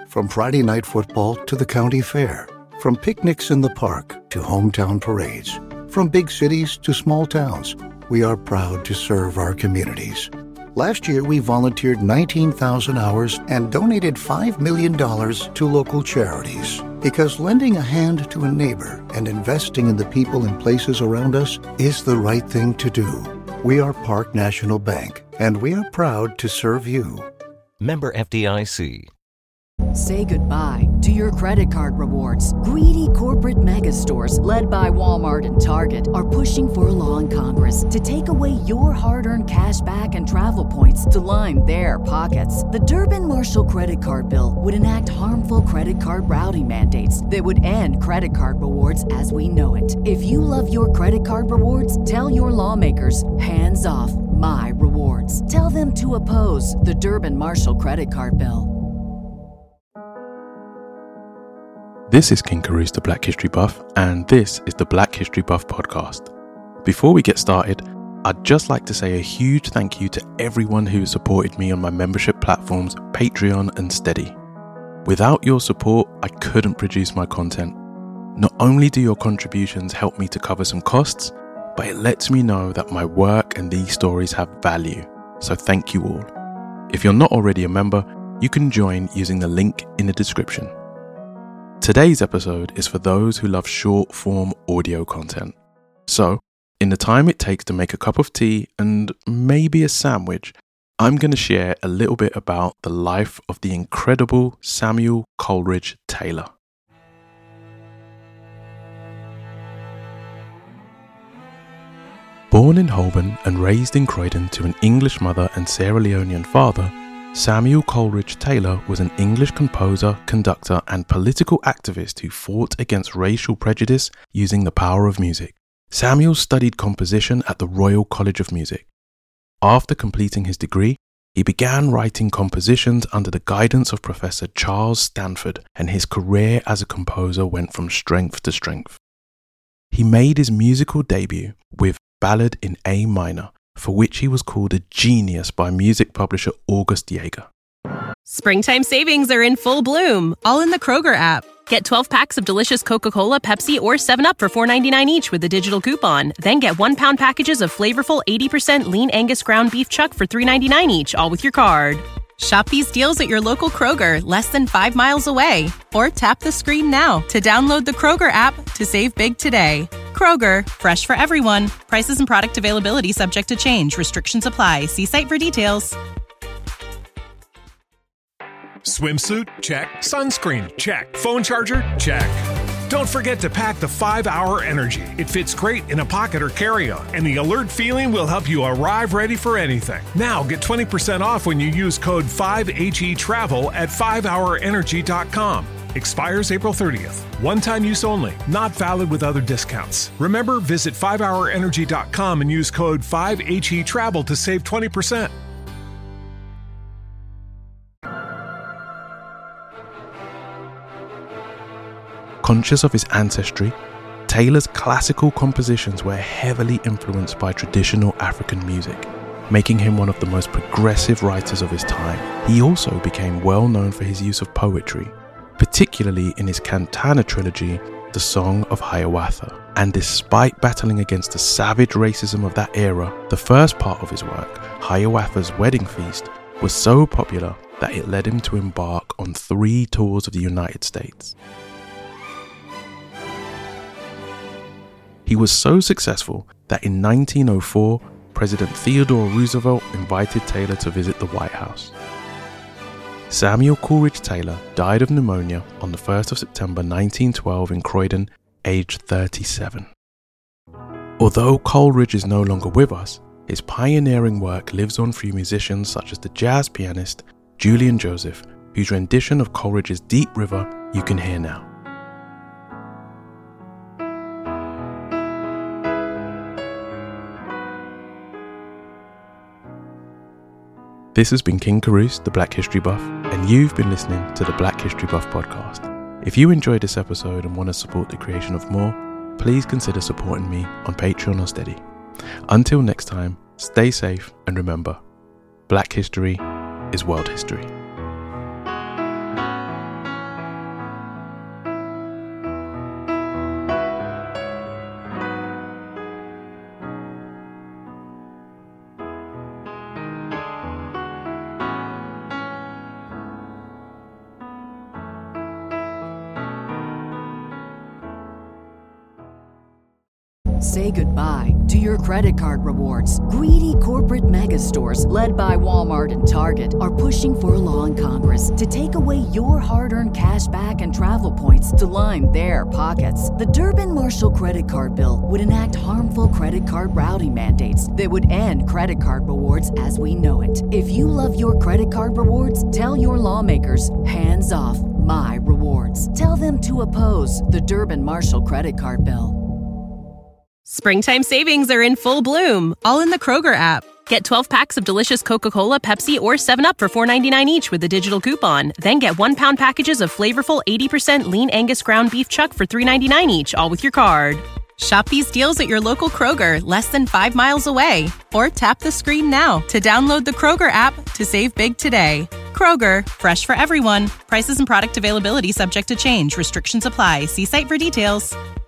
From Friday night football to the county fair, from picnics in the park to hometown parades, from big cities to small towns, we are proud to serve our communities. Last year, we volunteered 19,000 hours and donated $5 million to local charities. Because lending a hand to a neighbor and investing in the people and places around us is the right thing to do. We are Park National Bank, and we are proud to serve you. Member FDIC. Say goodbye to your credit card rewards. Greedy corporate mega stores, led by Walmart and Target, are pushing for a law in Congress to take away your hard-earned cash back and travel points to line their pockets. The Durbin-Marshall credit card bill would enact harmful credit card routing mandates that would end credit card rewards as we know it. If you love your credit card rewards, tell your lawmakers, hands off my rewards. Tell them to oppose the Durbin-Marshall credit card bill. This is King Carouse, the Black History Buff, and this is the Black History Buff podcast. Before we get started, I'd just like to say a huge thank you to everyone who supported me on my membership platforms Patreon and Steady. Without your support, I couldn't produce my content. Not only do your contributions help me to cover some costs, but it lets me know that my work and these stories have value, so thank you all. If you're not already a member, you can join using the link in the description. Today's episode is for those who love short-form audio content. So, in the time it takes to make a cup of tea and maybe a sandwich, I'm going to share a little bit about the life of the incredible Samuel Coleridge Taylor. Born in Holborn and raised in Croydon to an English mother and Sierra Leonean father, Samuel Coleridge Taylor was an English composer, conductor, and political activist who fought against racial prejudice using the power of music. Samuel studied composition at the Royal College of Music. After completing his degree, he began writing compositions under the guidance of Professor Charles Stanford, and his career as a composer went from strength to strength. He made his musical debut with Ballad in A Minor, for which he was called a genius by music publisher August Jaeger. Springtime savings are in full bloom, all in the Kroger app. Get 12 packs of delicious Coca-Cola, Pepsi, or 7-Up for $4.99 each with a digital coupon. Then get 1-pound packages of flavorful 80% lean Angus ground beef chuck for $3.99 each, all with your card. Shop these deals at your local Kroger, less than 5 miles away. Or tap the screen now to download the Kroger app to save big today. Kroger, fresh for everyone. Prices and product availability subject to change. Restrictions apply. See site for details. Swimsuit? Check. Sunscreen? Check. Phone charger? Check. Don't forget to pack the 5-Hour Energy. It fits great in a pocket or carry-on, and the alert feeling will help you arrive ready for anything. Now get 20% off when you use code 5HETRAVEL at 5hourenergy.com. Expires April 30th. One-time use only. Not valid with other discounts. Remember, visit 5hourenergy.com and use code 5HETRAVEL to save 20%. Conscious of his ancestry, Taylor's classical compositions were heavily influenced by traditional African music, making him one of the most progressive writers of his time. He also became well known for his use of poetry, particularly in his Cantana trilogy, The Song of Hiawatha. And despite battling against the savage racism of that era, the first part of his work, Hiawatha's Wedding Feast, was so popular that it led him to embark on 3 tours of the United States. He was so successful that in 1904, President Theodore Roosevelt invited Taylor to visit the White House. Samuel Coleridge Taylor died of pneumonia on the 1st of September 1912 in Croydon, aged 37. Although Coleridge is no longer with us, his pioneering work lives on through musicians such as the jazz pianist Julian Joseph, whose rendition of Coleridge's Deep River you can hear now. This has been King Carouse, the Black History Buff, and you've been listening to the Black History Buff podcast. If you enjoyed this episode and want to support the creation of more, please consider supporting me on Patreon or Steady. Until next time, stay safe and remember, Black history is world history. Say goodbye to your credit card rewards. Greedy corporate mega stores, led by Walmart and Target, are pushing for a law in Congress to take away your hard-earned cash back and travel points to line their pockets. The Durbin-Marshall credit card bill would enact harmful credit card routing mandates that would end credit card rewards as we know it. If you love your credit card rewards, tell your lawmakers, hands off my rewards. Tell them to oppose the Durbin-Marshall credit card bill. Springtime savings are in full bloom, all in the Kroger app. Get 12 packs of delicious Coca-Cola, Pepsi, or 7-Up for $4.99 each with a digital coupon. Then get 1-pound packages of flavorful 80% lean Angus ground beef chuck for $3.99 each, all with your card. Shop these deals at your local Kroger, less than 5 miles away. Or tap the screen now to download the Kroger app to save big today. Kroger, fresh for everyone. Prices and product availability subject to change. Restrictions apply. See site for details.